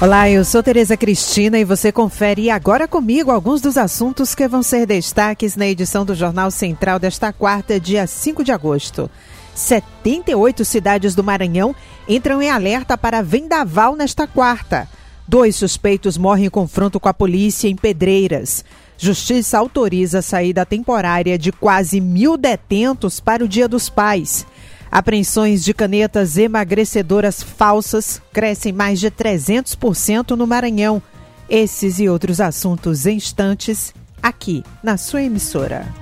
Olá, eu sou Tereza Cristina e você confere agora comigo alguns dos assuntos que vão ser destaques na edição do Jornal Central desta quarta, dia 5 de agosto. 78 cidades do Maranhão entram em alerta para vendaval nesta quarta. 2 suspeitos morrem em confronto com a polícia em Pedreiras. Justiça autoriza a saída temporária de quase 1.000 detentos para o Dia dos Pais. Apreensões de canetas emagrecedoras falsas crescem mais de 300% no Maranhão. Esses e outros assuntos em instantes, aqui na sua emissora.